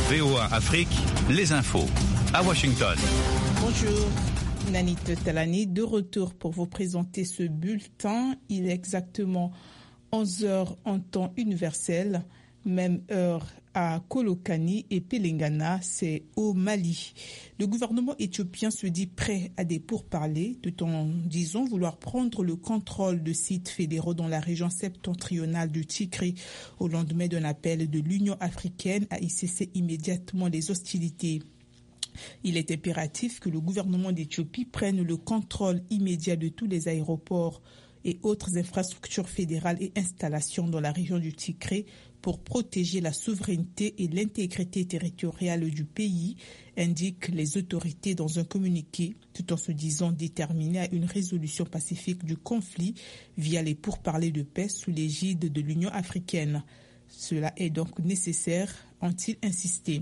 VOA Afrique, les infos. À Washington. Bonjour, Nanit Talani, de retour pour vous présenter ce bulletin. Il est exactement 11h en temps universel, même heure à Kolokani et Pelengana, c'est au Mali. Le gouvernement éthiopien se dit prêt à des pourparlers, tout en disant vouloir prendre le contrôle de sites fédéraux dans la région septentrionale du Tigray au lendemain d'un appel de l'Union africaine à y cesser immédiatement les hostilités. Il est impératif que le gouvernement d'Éthiopie prenne le contrôle immédiat de tous les aéroports et autres infrastructures fédérales et installations dans la région du Tigray pour protéger la souveraineté et l'intégrité territoriale du pays, indiquent les autorités dans un communiqué, tout en se disant déterminés à une résolution pacifique du conflit via les pourparlers de paix sous l'égide de l'Union africaine. Cela est donc nécessaire, ont-ils insisté.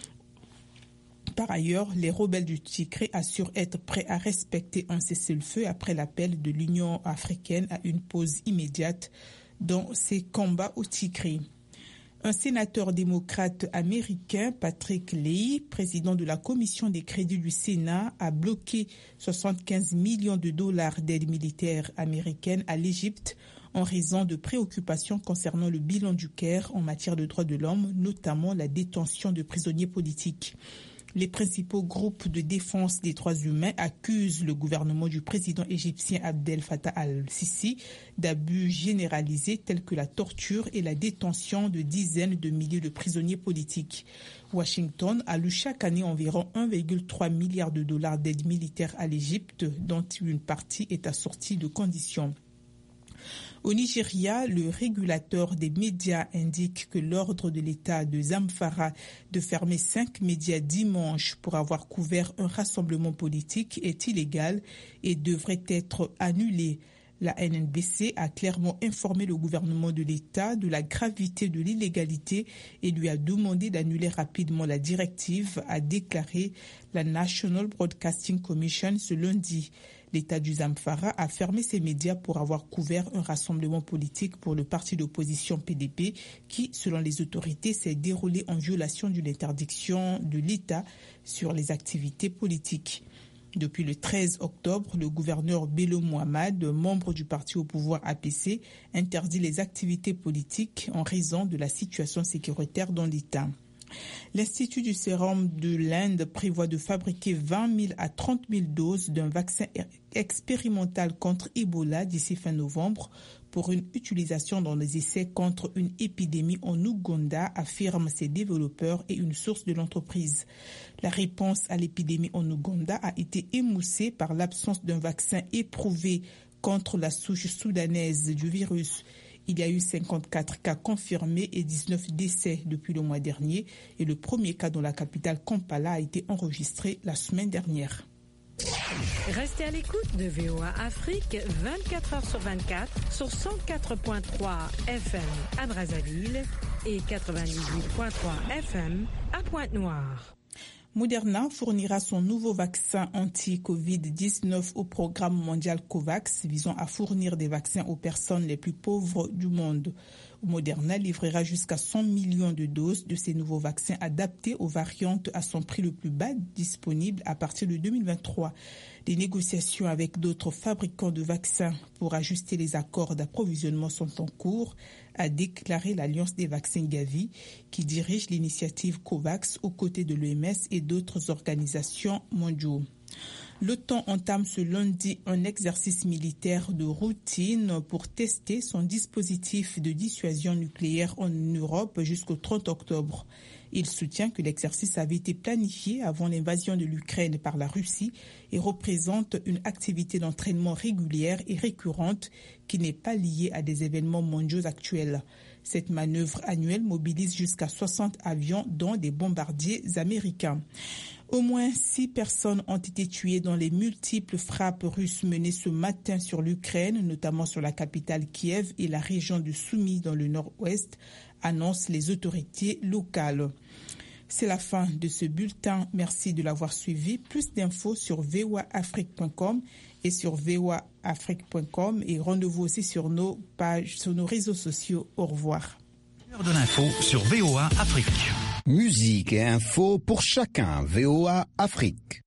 Par ailleurs, les rebelles du Tigray assurent être prêts à respecter un cessez-le-feu après l'appel de l'Union africaine à une pause immédiate dans ces combats au Tigray. Un sénateur démocrate américain, Patrick Leahy, président de la commission des crédits du Sénat, a bloqué 75 millions de dollars d'aide militaire américaine à l'Égypte en raison de préoccupations concernant le bilan du Caire en matière de droits de l'homme, notamment la détention de prisonniers politiques. Les principaux groupes de défense des droits humains accusent le gouvernement du président égyptien Abdel Fattah al-Sisi d'abus généralisés tels que la torture et la détention de dizaines de milliers de prisonniers politiques. Washington alloue chaque année environ 1,3 milliard de dollars d'aide militaire à l'Égypte, dont une partie est assortie de conditions. Au Nigeria, le régulateur des médias indique que l'ordre de l'État de Zamfara de fermer 5 médias dimanche pour avoir couvert un rassemblement politique est illégal et devrait être annulé. La NNBC a clairement informé le gouvernement de l'État de la gravité de l'illégalité et lui a demandé d'annuler rapidement la directive, a déclaré la National Broadcasting Commission ce lundi. L'État du Zamfara a fermé ses médias pour avoir couvert un rassemblement politique pour le parti d'opposition PDP qui, selon les autorités, s'est déroulé en violation d'une interdiction de l'État sur les activités politiques. Depuis le 13 octobre, le gouverneur Bello Mohamed, membre du parti au pouvoir APC, interdit les activités politiques en raison de la situation sécuritaire dans l'État. L'Institut du sérum de l'Inde prévoit de fabriquer 20 000 à 30 000 doses d'un vaccin expérimental contre Ebola d'ici fin novembre pour une utilisation dans les essais contre une épidémie en Ouganda, affirment ses développeurs et une source de l'entreprise. La réponse à l'épidémie en Ouganda a été émoussée par l'absence d'un vaccin éprouvé contre la souche soudanaise du virus. Il y a eu 54 cas confirmés et 19 décès depuis le mois dernier et le premier cas dans la capitale Kampala a été enregistré la semaine dernière. Restez à l'écoute de VOA Afrique 24 heures sur 24 sur 104.3 FM à Brazzaville et 98.3 FM à Pointe-Noire. Moderna fournira son nouveau vaccin anti-Covid-19 au programme mondial COVAX visant à fournir des vaccins aux personnes les plus pauvres du monde. Moderna livrera jusqu'à 100 millions de doses de ces nouveaux vaccins adaptés aux variantes à son prix le plus bas disponible à partir de 2023. Des négociations avec d'autres fabricants de vaccins pour ajuster les accords d'approvisionnement sont en cours, a déclaré l'Alliance des vaccins Gavi, qui dirige l'initiative COVAX aux côtés de l'OMS et d'autres organisations mondiales. L'OTAN entame ce lundi un exercice militaire de routine pour tester son dispositif de dissuasion nucléaire en Europe jusqu'au 30 octobre. Il soutient que l'exercice avait été planifié avant l'invasion de l'Ukraine par la Russie et représente une activité d'entraînement régulière et récurrente qui n'est pas liée à des événements mondiaux actuels. Cette manœuvre annuelle mobilise jusqu'à 60 avions, dont des bombardiers américains. Au moins 6 personnes ont été tuées dans les multiples frappes russes menées ce matin sur l'Ukraine, notamment sur la capitale Kiev et la région de Soumy dans le nord-ouest, annoncent les autorités locales. C'est la fin de ce bulletin. Merci de l'avoir suivi. Plus d'infos sur voaafrique.com et sur voaafrique.com et rendez-vous aussi sur nos pages, sur nos réseaux sociaux. Au revoir. L'heure de l'info sur VOA Afrique. Musique et info pour chacun. VOA Afrique.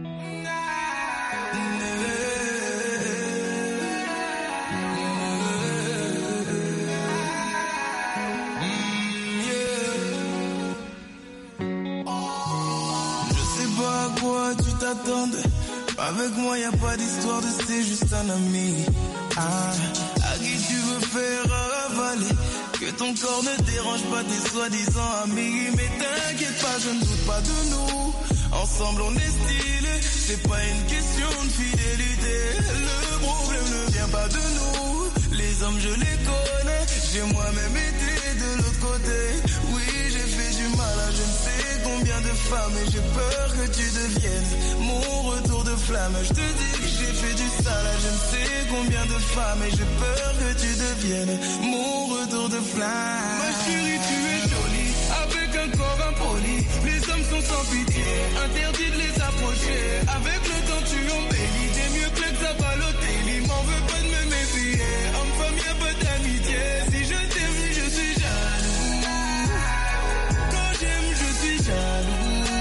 Avec moi y'a pas d'histoire de c'est juste un ami. À qui tu veux faire avaler? Que ton corps ne dérange pas tes soi-disant amis. Mais t'inquiète pas, je ne doute pas de nous. Ensemble on est stylé. C'est pas une question de fidélité. Le problème ne vient pas de nous. Les hommes je les connais. J'ai moi-même été de l'autre côté. Oui, j'ai fait du mal à je ne sais combien de femmes. Et j'ai peur que tu deviennes mon retour de flamme. Je te dis que j'ai fait du sale à je ne sais combien de femmes. Et j'ai peur que tu deviennes mon retour de flamme. Ma chérie, tu es jolie, avec un corps impoli. Les hommes sont sans pitié, interdit de les approcher. Avec le temps tu embellis, t'es mieux que ça Balotelli. M'en veux pas de me méfier, homme-femme y'a pas d'amitié. Si je t'aime, je suis jaloux. Quand j'aime, je suis jaloux.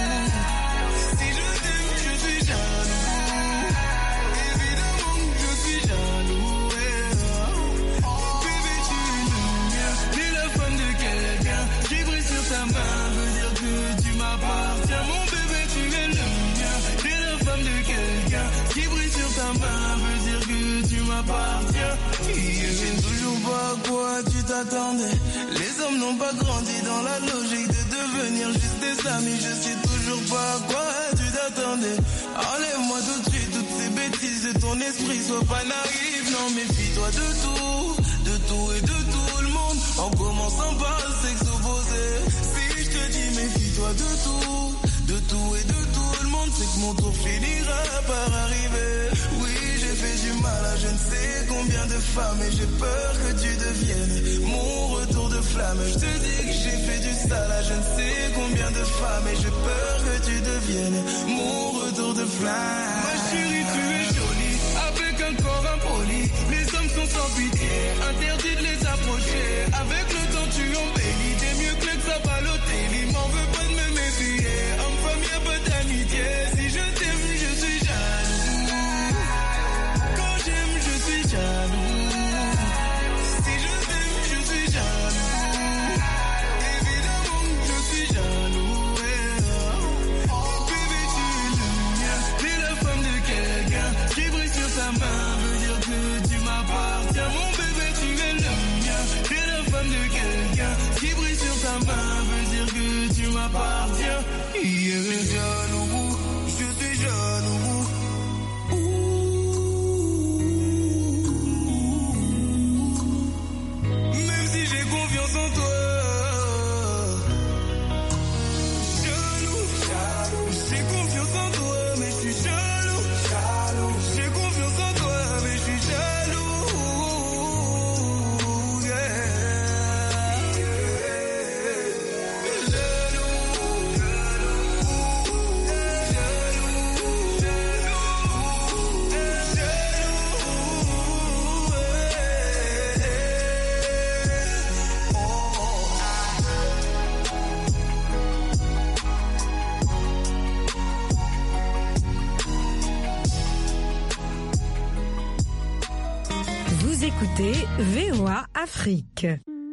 Je toujours pas à quoi tu t'attendais. Les hommes n'ont pas grandi dans la logique de devenir juste des amis. Je sais toujours pas à quoi tu t'attendais. Enlève-moi tout de suite toutes ces bêtises de ton esprit. Sois pas naïf, non méfie-toi de tout et de tout le monde. En commençant par le sexe opposé. Si je te dis méfie-toi de tout et de tout le monde. C'est que mon tour finira par arriver. Oui, j'ai fait du mal à je ne sais combien de femmes. Et j'ai peur que tu deviennes mon retour de flamme. Je te dis que j'ai fait du sale à je ne sais combien de femmes. Et j'ai peur que tu deviennes mon retour de flamme. Ma chérie, tu es jolie, avec un corps impoli. Les hommes sont sans pitié, interdit de les approcher. Avec le temps tu embellis, t'es mieux que ça Balotelli. M'en veux pas de me méfier, homme-femme y'a pas d'amitié. Si je t'aime, je suis jaloux. Quand j'aime, je suis jaloux. Si je t'aime, je suis jaloux. Évidemment, je suis jaloux. Bébé, tu es le mien. T'es la femme de quelqu'un qui brille sur ta main. Veut dire que tu m'appartiens. Mon bébé, tu es le mien. T'es la femme de quelqu'un qui brille sur ta main. Veut dire que tu m'appartiens. Je suis jaloux. Je suis jaloux. Même si j'ai confiance en toi. Jaloux. J'ai confiance en toi, mais je suis jaloux. J'ai confiance en toi, mais je suis jaloux. Vous écoutez VOA Afrique.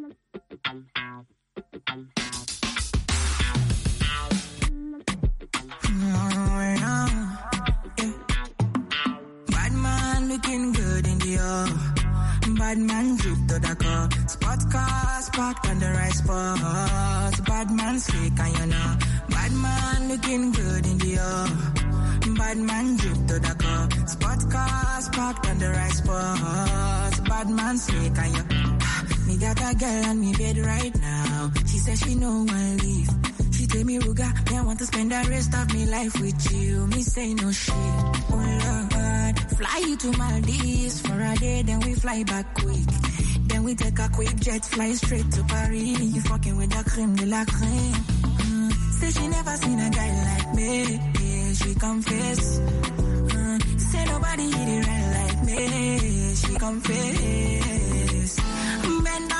Bad man looking good in the air. Bad man drip to the car. Spot cars parked on the right spot. Bad man slick and you know. Bad man looking good in the air. Bad man drip to the car. Spot cars parked on the right spot. Bad man slick and you. Me got a girl on me bed right now. She says she know I leave. She tell me, Ruga, me I want to spend the rest of me life with you. Me say no shit. Oh Lord, fly you to Maldives for a day, then we fly back quick. Then we take a quick jet, fly straight to Paris. You fucking with the creme de la creme. Say she never seen a guy like me. Yeah, she confess. Say nobody hit it right like me. She confess.